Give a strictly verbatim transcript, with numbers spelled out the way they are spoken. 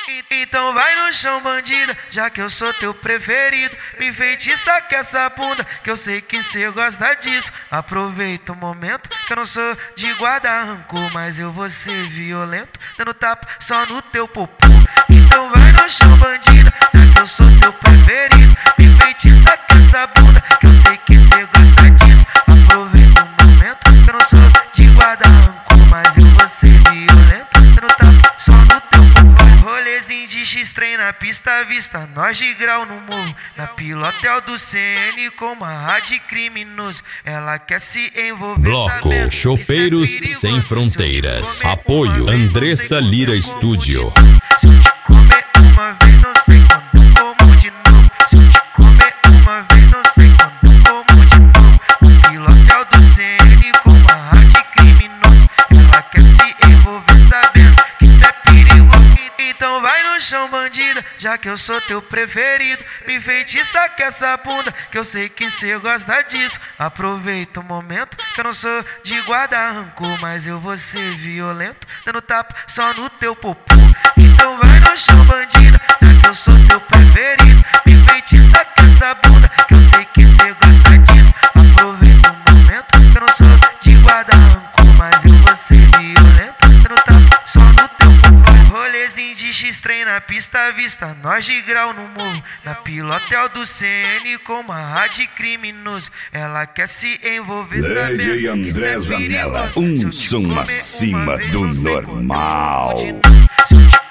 Então vai no chão, bandida, já que eu sou teu preferido. Me enfeitiça com essa bunda, que eu sei que cê gosta disso. Aproveita o momento, que eu não sou de guarda rancor, mas eu vou ser violento, dando tapa só no teu popô. Então vai no chão, bandida, já que eu sou teu preferido. Me enfeitiça com essa bunda, que eu sei que cê gosta disso. Aproveita o momento, que eu não sou de guarda rancor, mas eu vou ser violento, dando tapa só no teu popô. Rolezinho de X-Trem na pista à vista, nós de grau no morro. Na pilotel do C N com uma rádio criminoso. Ela quer se envolver. Bloco Chopeiros Sem Fronteiras. Apoio Andressa Lira Studio. Se eu te comer uma vez, não sei quando como de novo. Se eu te comer uma vez, não sei quando como de novo. No pilotel do C N com uma rádio criminoso. Ela quer se envolver sabendo que isso é perigoso. Então vai no chão, bandida, já que eu sou teu preferido. Me enfeitiça com essa bunda, que eu sei que cê gosta disso. Aproveita o momento, que eu não sou de guarda rancor, mas eu vou ser violento, dando tapa só no teu popô. Então vai no chão, bandida, já que eu sou teu preferido. Me enfeitiça com essa bunda, que eu sei que cê gosta disso. Aproveita o momento, que eu não sou de guarda rancor, mas eu vou ser violento, dando tapa só no teu popô. Rolezinho de X-Trem na pista à vista, nós de grau no morro. Na pilotel do C N com uma rádio criminoso. Ela quer se envolver sabendo Lady que André isso é Zanella, perigoso. um Se eu te som comer acima uma vez, do não sei quando normal. como de novo. Se eu te